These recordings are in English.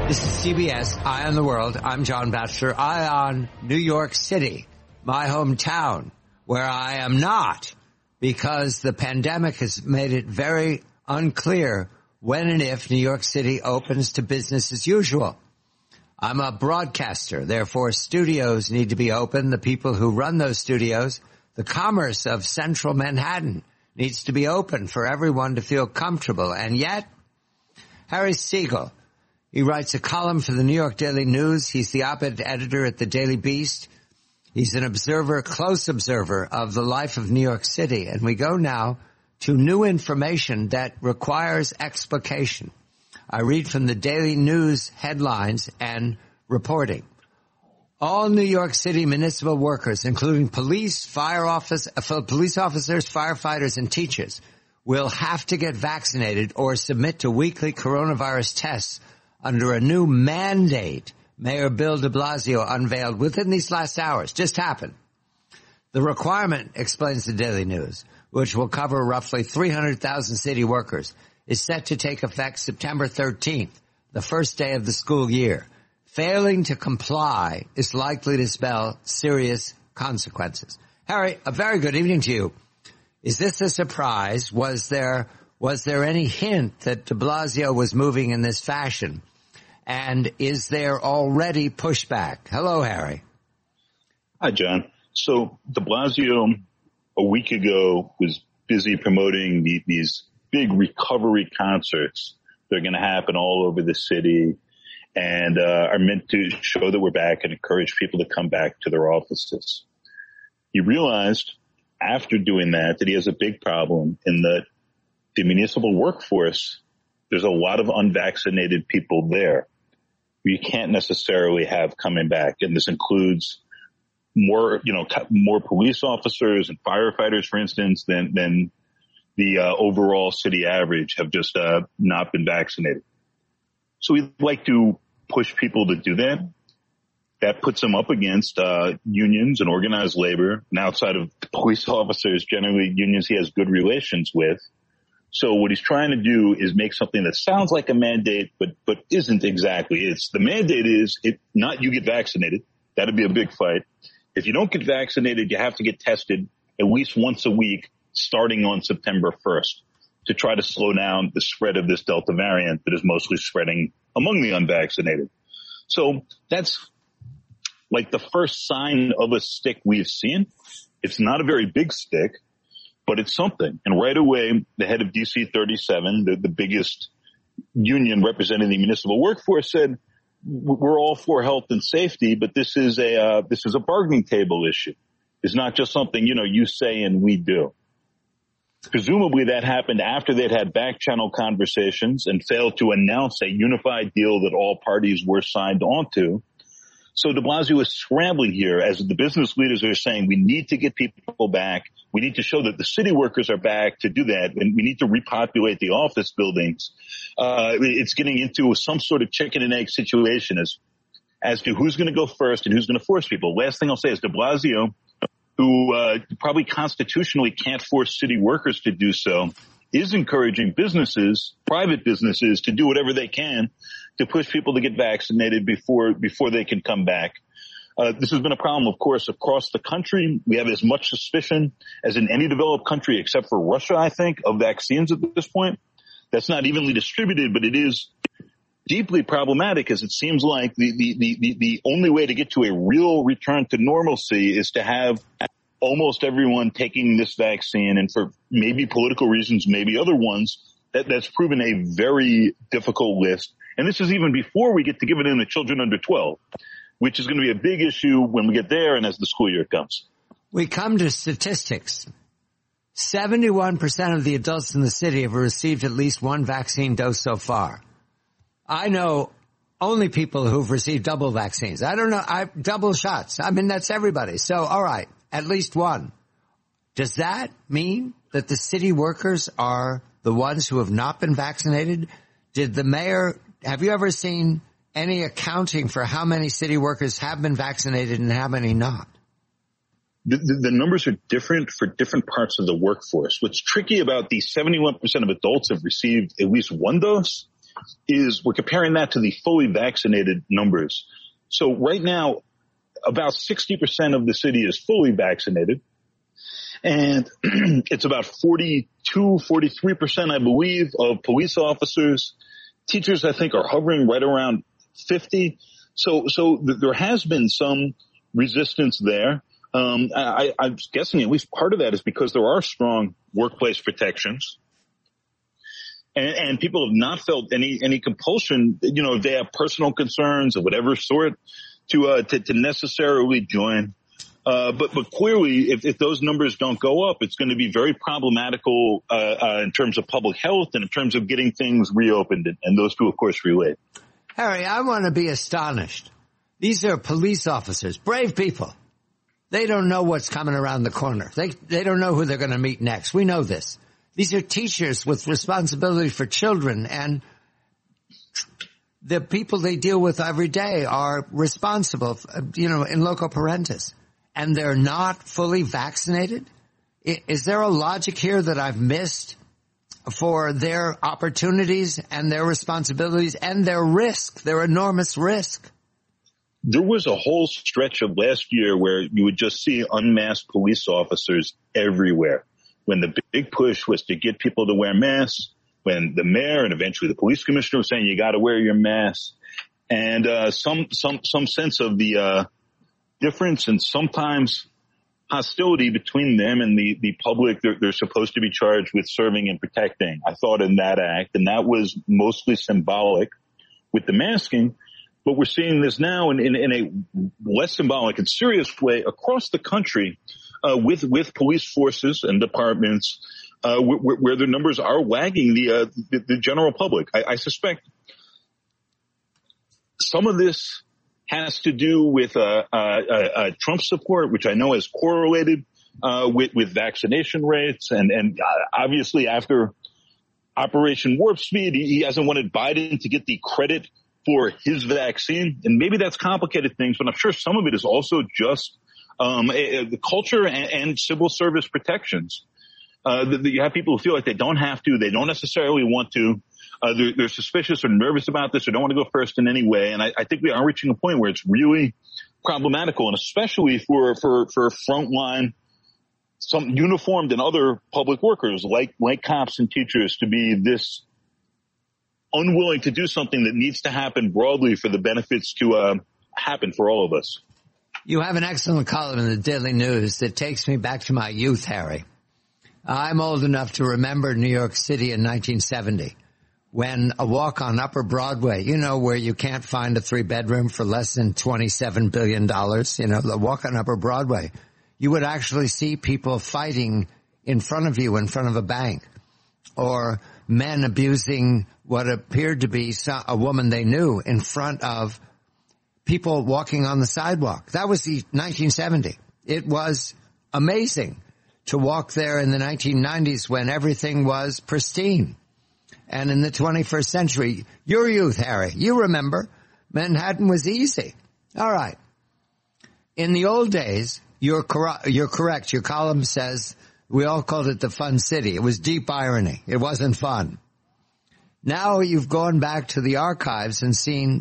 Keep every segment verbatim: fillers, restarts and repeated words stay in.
This is C B S, Eye on the World. I'm John Batchelor. Eye on New York City, my hometown, where I am not, because the pandemic has made it very unclear when and if New York City opens to business as usual. I'm a broadcaster, therefore studios need to be open. The people who run those studios, the commerce of central Manhattan needs to be open for everyone to feel comfortable. And yet, Harry Siegel, he writes a column for the New York Daily News. He's the op-ed editor at the Daily Beast. He's an observer, close observer of the life of New York City. And we go now to new information that requires explication. I read from the Daily News headlines and reporting. All New York City municipal workers, including police, fire office, uh, police officers, firefighters, and teachers, will have to get vaccinated or submit to weekly coronavirus tests under a new mandate Mayor Bill de Blasio unveiled within these last hours. Just happened. The requirement, explains the Daily News, which will cover roughly three hundred thousand city workers, is set to take effect September thirteenth, the first day of the school year. Failing to comply is likely to spell serious consequences. Harry, a very good evening to you. Is this a surprise? Was there was there any hint that de Blasio was moving in this fashion? And is there already pushback? Hello, Harry. Hi, John. So de Blasio a week ago was busy promoting the, these big recovery concerts that are going to happen all over the city and uh, are meant to show that we're back and encourage people to come back to their offices. He realized after doing that that he has a big problem in that the municipal workforce, there's a lot of unvaccinated people there you can't necessarily have coming back. And this includes more, you know, more police officers and firefighters, for instance, than, than the uh, overall city average have just uh, not been vaccinated. So we'd like to push people to do that. That puts them up against uh, unions and organized labor. And outside of police officers, generally unions he has good relations with. So what he's trying to do is make something that sounds like a mandate, but but isn't exactly. It's the mandate is it not you get vaccinated. That'd be a big fight. If you don't get vaccinated, you have to get tested at least once a week starting on September first to try to slow down the spread of this Delta variant that is mostly spreading among the unvaccinated. So that's like the first sign of a stick we've seen. It's not a very big stick, but it's something. And right away, the head of D C thirty-seven, the, the biggest union representing the municipal workforce, said, we're all for health and safety, but this is a, uh, this is a bargaining table issue. It's not just something, you know, you say and we do. Presumably that happened after they'd had back channel conversations and failed to announce a unified deal that all parties were signed onto. So de Blasio is scrambling here as the business leaders are saying we need to get people back. We need to show that the city workers are back to do that. And we need to repopulate the office buildings. Uh, it's getting into some sort of chicken and egg situation as, as to who's going to go first and who's going to force people. Last thing I'll say is de Blasio, who uh, probably constitutionally can't force city workers to do so, is encouraging businesses, private businesses, to do whatever they can to push people to get vaccinated before before they can come back. Uh, this has been a problem, of course, across the country. We have as much suspicion as in any developed country except for Russia, I think, of vaccines at this point. That's not evenly distributed, but it is deeply problematic as it seems like the, the, the, the, the only way to get to a real return to normalcy is to have almost everyone taking this vaccine, and for maybe political reasons, maybe other ones, that, that's proven a very difficult list. And this is even before we get to give it in to children under twelve, which is going to be a big issue when we get there and as the school year comes. We come to statistics. seventy-one percent of the adults in the city have received at least one vaccine dose so far. I know only people who've received double vaccines. I don't know. I double shots. I mean, that's everybody. So, all right, at least one. Does that mean that the city workers are the ones who have not been vaccinated? Did the mayor, have you ever seen any accounting for how many city workers have been vaccinated and how many not? The, the, the numbers are different for different parts of the workforce. What's tricky about the seventy-one percent of adults have received at least one dose is we're comparing that to the fully vaccinated numbers. So right now, about sixty percent of the city is fully vaccinated. And it's about forty-two, forty-three percent, I believe, of police officers. Teachers, I think, are hovering right around fifty. So, so th- there has been some resistance there. Um, I, I'm guessing at least part of that is because there are strong workplace protections. And, and people have not felt any, any compulsion, you know, if they have personal concerns of whatever sort to, uh, to, to necessarily join. Uh, but, but clearly, if, if those numbers don't go up, it's going to be very problematical, uh, uh, in terms of public health and in terms of getting things reopened. And, and those two, of course, relate. Harry, I want to be astonished. These are police officers, brave people. They don't know what's coming around the corner. They, they don't know who they're going to meet next. We know this. These are teachers with responsibility for children, and the people they deal with every day are responsible, you know, in loco parentis, and they're not fully vaccinated. Is there a logic here that I've missed for their opportunities and their responsibilities and their risk, their enormous risk? There was a whole stretch of last year where you would just see unmasked police officers everywhere. When the big push was to get people to wear masks, when the mayor and eventually the police commissioner was saying you got to wear your mask, and uh some some some sense of the uh difference and sometimes hostility between them and the the public. They're, they're supposed to be charged with serving and protecting. I thought in that act, and that was mostly symbolic with the masking. But we're seeing this now in, in, in a less symbolic and serious way across the country. Uh, with, with police forces and departments, uh, where, where the numbers are wagging the, uh, the, the general public. I, I suspect some of this has to do with, uh, uh, uh, Trump support, which I know is correlated, uh, with, with vaccination rates. And, and obviously after Operation Warp Speed, he, he hasn't wanted Biden to get the credit for his vaccine. And maybe that's complicated things, but I'm sure some of it is also just Um, the culture and, and civil service protections. Uh, the, the, you have people who feel like they don't have to, they don't necessarily want to. Uh, they're, they're suspicious or nervous about this or don't want to go first in any way. And I, I think we are reaching a point where it's really problematical, and especially for, for, for frontline, some uniformed and other public workers like, like cops and teachers to be this unwilling to do something that needs to happen broadly for the benefits to, uh, happen for all of us. You have an excellent column in the Daily News that takes me back to my youth, Harry. I'm old enough to remember New York City in nineteen seventy when a walk on Upper Broadway, you know, where you can't find a three-bedroom for less than twenty-seven billion dollars, you know, the walk on Upper Broadway, you would actually see people fighting in front of you in front of a bank, or men abusing what appeared to be a woman they knew in front of people walking on the sidewalk. That was the nineteen seventy. It was amazing to walk there in the nineteen nineties when everything was pristine. And in the twenty-first century, your youth, Harry, you remember, Manhattan was easy. All right. In the old days, you're, cor- you're correct. Your column says we all called it the fun city. It was deep irony. It wasn't fun. Now you've gone back to the archives and seen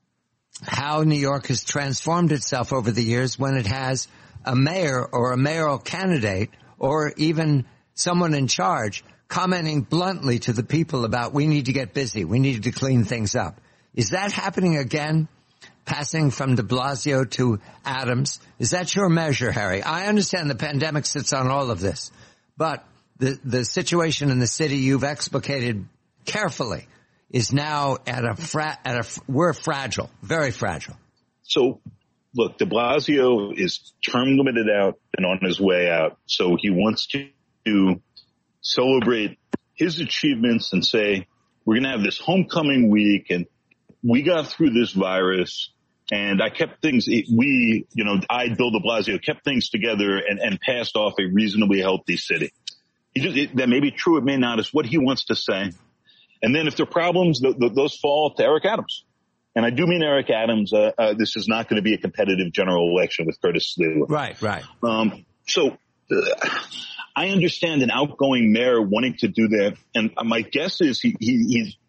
how New York has transformed itself over the years when it has a mayor or a mayoral candidate or even someone in charge commenting bluntly to the people about we need to get busy, we need to clean things up. Is that happening again, passing from de Blasio to Adams? Is that your measure, Harry? I understand the pandemic sits on all of this, but the, the situation in the city you've explicated carefully is now at a, fra- at a, we're fragile, very fragile. So, look, de Blasio is term limited out and on his way out. So he wants to, to celebrate his achievements and say, we're going to have this homecoming week and we got through this virus and I kept things, we, you know, I, Bill de Blasio, kept things together and, and passed off a reasonably healthy city. He just, it, that may be true, it may not. It's what he wants to say. And then if there are problems, th- th- those fall to Eric Adams. And I do mean Eric Adams. Uh, uh, this is not going to be a competitive general election with Curtis Sliwa. Right, right. Um, so uh, I understand an outgoing mayor wanting to do that. And my guess is he, he, he's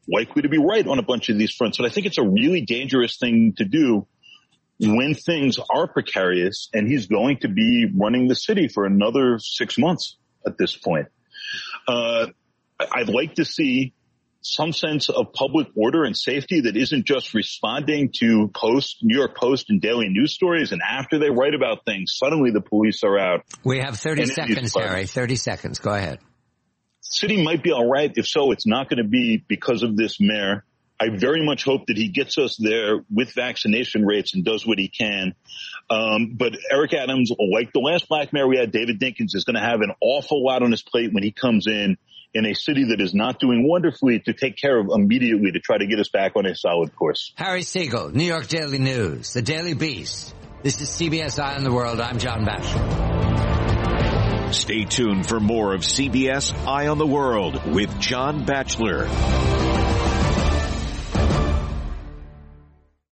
likely to be right on a bunch of these fronts. But I think it's a really dangerous thing to do when things are precarious, and he's going to be running the city for another six months at this point. Uh, I'd like to see some sense of public order and safety that isn't just responding to Post, New York Post and daily news stories, and after they write about things, suddenly the police are out. We have thirty seconds, Harry. thirty seconds. Go ahead. City might be all right. If so, it's not going to be because of this mayor. I very much hope that he gets us there with vaccination rates and does what he can. Um, but Eric Adams, like the last black mayor we had, David Dinkins, is going to have an awful lot on his plate when he comes in, in a city that is not doing wonderfully, to take care of immediately to try to get us back on a solid course. Harry Siegel, New York Daily News, The Daily Beast. This is C B S Eye on the World. I'm John Batchelor. Stay tuned for more of C B S Eye on the World with John Batchelor.